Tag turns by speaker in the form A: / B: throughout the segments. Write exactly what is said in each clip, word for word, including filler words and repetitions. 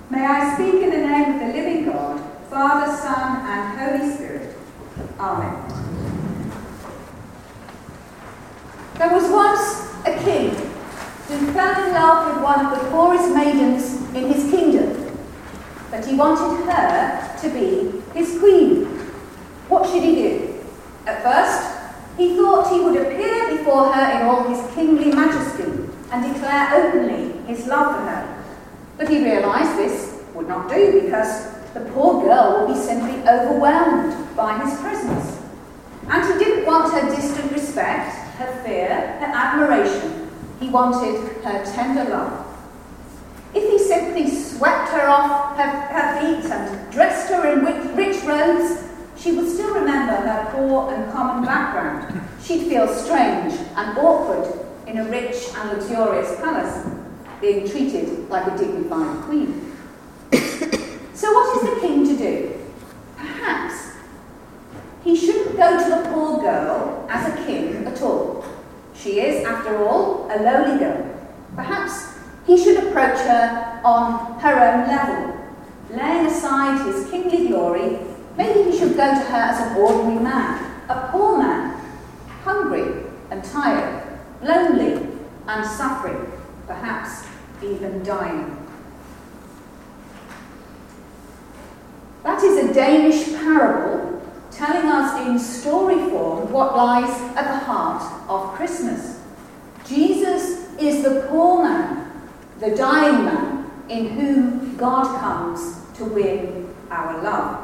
A: May I speak in the name of the living God, Father, Son, and Holy Spirit. Amen. There was once a king who fell in love with one of the poorest maidens in his kingdom, but he wanted her to be his queen. What should he do? At first, he thought he would appear before her in all his kingly majesty and declare openly his love for her. But he realised this would not do, because the poor girl would be simply overwhelmed by his presence. And he didn't want her distant respect, her fear, her admiration. He wanted her tender love. If he simply swept her off her, her feet and dressed her in rich, rich robes, she would still remember her poor and common background. She'd feel strange and awkward in a rich and luxurious palace, being treated like a dignified queen. So what is the king to do? Perhaps he shouldn't go to the poor girl as a king at all. She is, after all, a lowly girl. Perhaps he should approach her on her own level, laying aside his kingly glory. Maybe he should go to her as an ordinary man, a poor man, hungry and tired, lonely and suffering, perhaps even dying. That is a Danish parable telling us in story form what lies at the heart of Christmas. Jesus is the poor man, the dying man, in whom God comes to win our love.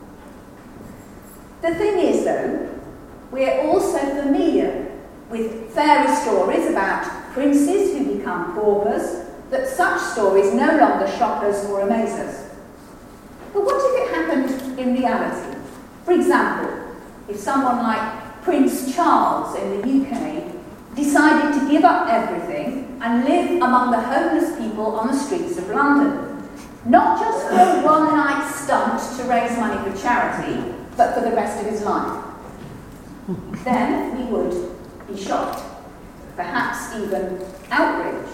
A: The thing is, though, we're also familiar with fairy stories about princes who become paupers, that such stories no longer shock us or amaze us. But what if it happened in reality? For example, if someone like Prince Charles in the U K decided to give up everything and live among the homeless people on the streets of London, not just for a one-night stunt to raise money for charity, but for the rest of his life, then we would be shocked, perhaps even outraged.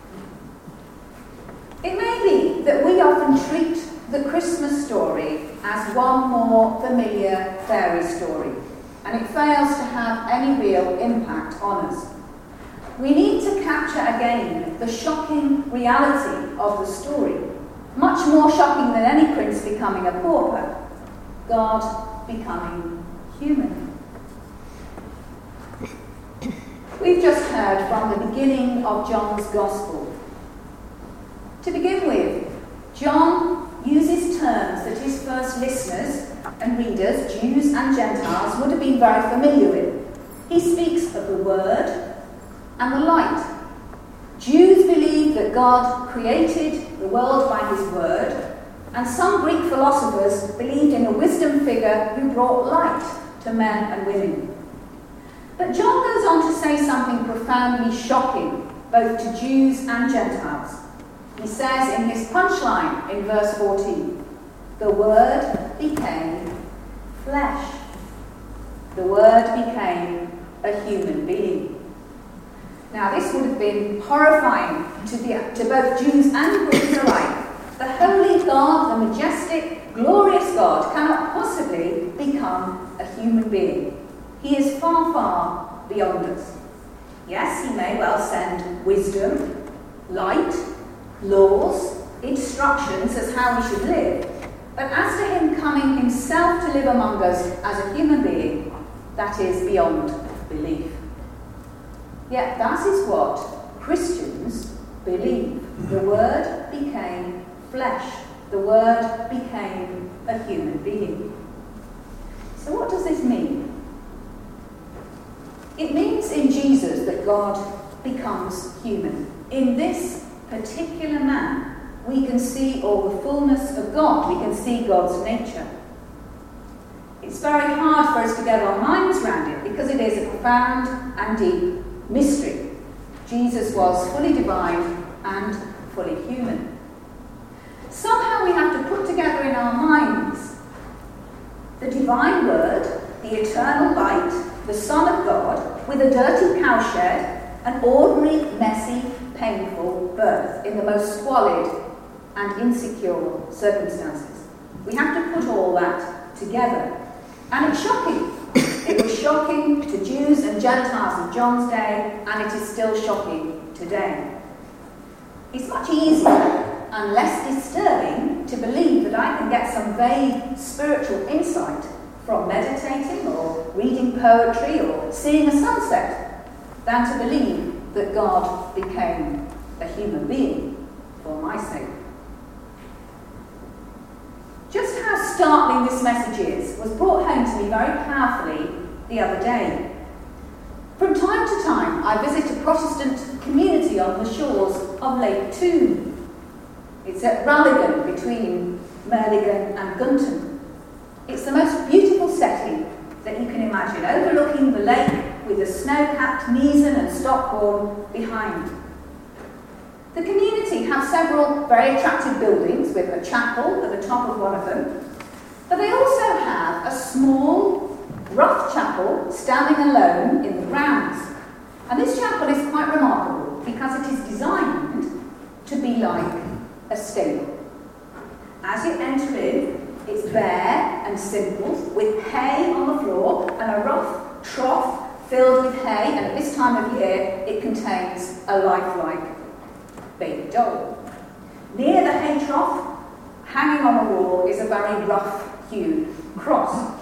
A: It may be that we often treat the Christmas story as one more familiar fairy story, and it fails to have any real impact on us. We need to capture again the shocking reality of the story, much more shocking than any prince becoming a pauper, God becoming human. We've just heard from the beginning of John's Gospel. To begin with, John uses terms that his first listeners and readers, Jews and Gentiles, would have been very familiar with. He speaks of the Word and the light. Jews believed that God created the world by his Word, and some Greek philosophers believed in a wisdom figure who brought light to men and women. But John goes on to say something profoundly shocking, both to Jews and Gentiles. He says in his punchline in verse fourteen, "The Word became flesh." The Word became a human being. Now this would have been horrifying to, the, to both Jews and Greeks alike. The holy God, the majestic, glorious God, cannot possibly become a human being. He is far, far beyond us. Yes, he may well send wisdom, light, laws, instructions as how we should live, but as to him coming himself to live among us as a human being, that is beyond belief. Yet that is what Christians believe. The Word became flesh. The Word became a human being. So what does this mean? It means in Jesus that God becomes human. In this particular man, we can see all the fullness of God. We can see God's nature. It's very hard for us to get our minds around it because it is a profound and deep mystery. Jesus was fully divine and fully human. Somehow we have to put together in our minds the divine Word, the eternal light, the Son of God, with a dirty cowshed, an ordinary, messy, painful birth in the most squalid and insecure circumstances. We have to put all that together. And it's shocking. It was shocking to Jews and Gentiles of John's day, and it is still shocking today. It's much easier and less disturbing to believe that I can get some vague spiritual insight from meditating or reading poetry or seeing a sunset than to believe that God became a human being for my sake. Just how startling this message is was brought home to me very powerfully the other day. From time to time, I visit a Protestant community on the shores of Lake Toon. It's at Ralligan, between Merligan and Gunton. It's the most beautiful setting that you can imagine, overlooking the lake with the snow-capped Niesen and Stockhorn behind. The community have several very attractive buildings with a chapel at the top of one of them, but they also have a small, rough chapel standing alone in the grounds. And this chapel is quite remarkable because it is designed to be like a stable. As you enter in, it's bare and simple, with hay on the floor and a rough trough filled with hay, and at this time of year it contains a lifelike baby doll. Near the hay trough, hanging on the wall, is a very rough-hewn cross.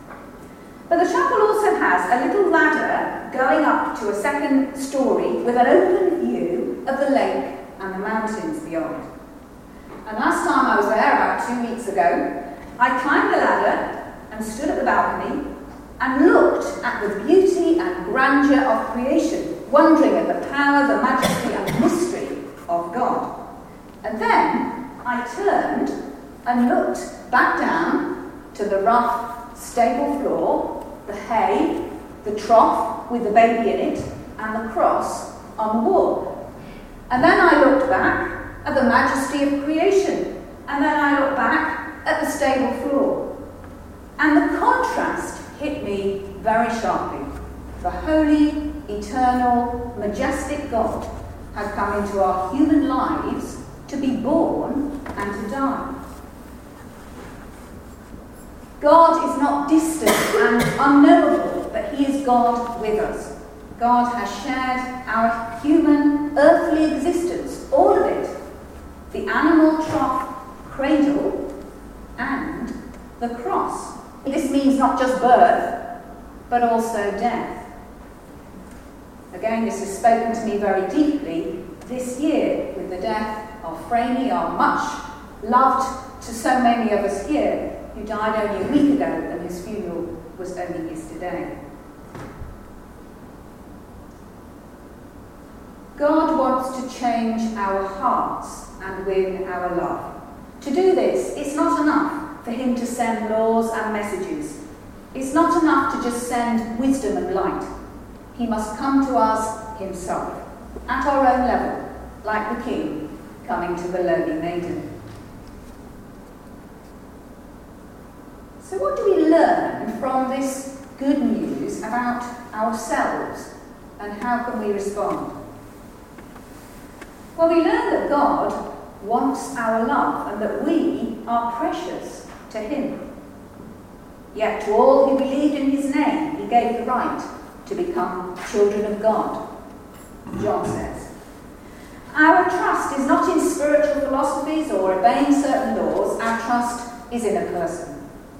A: But the chapel also has a little ladder going up to a second story with an open view of the lake and the mountains beyond. And last time I was there, about two weeks ago, I climbed the ladder and stood at the balcony and looked at the beauty and grandeur of creation, wondering at the power, the majesty and mystery of God. And then I turned and looked back down to the rough stable floor, the hay, the trough with the baby in it, and the cross on the wall. And then I looked back at the majesty of creation, and then I looked back at the stable floor. And the contrast hit me very sharply. The holy, eternal, majestic God has come into our human lives to be born and to die. God is not distant and unknowable, but he is God with us. God has shared our human, earthly existence, all of it, the animal trough cradle and the cross. This means not just birth, but also death. Again, this has spoken to me very deeply this year with the death of Franey, our much loved to so many of us here, who died only a week ago, and his funeral was only yesterday. God wants to change our hearts and win our love. To do this, it's not enough for him to send laws and messages. It's not enough to just send wisdom and light. He must come to us himself, at our own level, like the king coming to the lowly maiden. So what do we learn from this good news about ourselves, and how can we respond? Well, we learn that God wants our love and that we are precious to him. Yet to all who believed in his name, he gave the right to become children of God, John says. Our trust is not in spiritual philosophies or obeying certain laws. Our trust is in a person.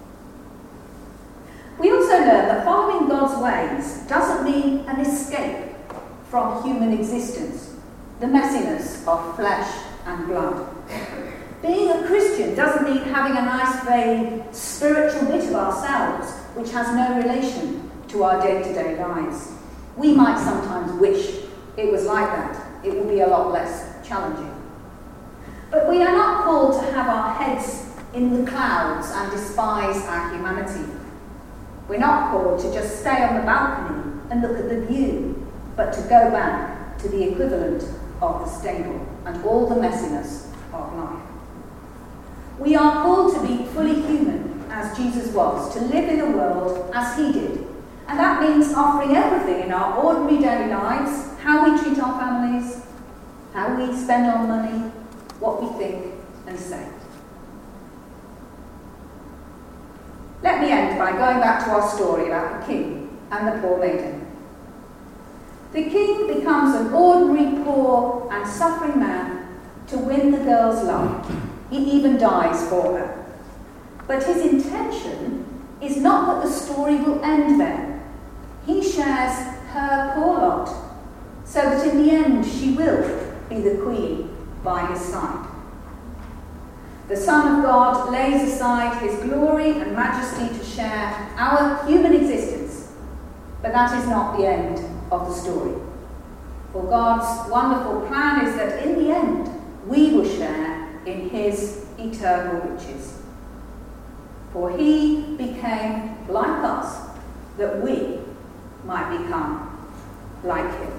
A: We also learn that following God's ways doesn't mean an escape from human existence, the messiness of flesh and blood. Being a Christian doesn't mean having a nice, vague, spiritual bit of ourselves which has no relation to our day-to-day lives. We might sometimes wish it was like that. It would be a lot less challenging. But we are not called to have our heads in the clouds and despise our humanity. We're not called to just stay on the balcony and look at the view, but to go back to the equivalent of the stable and all the messiness of life. We are called to be fully human, as Jesus was, to live in the world as he did. And that means offering everything in our ordinary daily lives, how we treat our families, how we spend our money, what we think, and saved. Let me end by going back to our story about the king and the poor maiden. The king becomes an ordinary, poor and suffering man to win the girl's love. He even dies for her. But his intention is not that the story will end there. He shares her poor lot, so that in the end she will be the queen by his side. The Son of God lays aside his glory and majesty to share our human existence, but that is not the end of the story. For God's wonderful plan is that in the end we will share in his eternal riches. For he became like us, that we might become like him.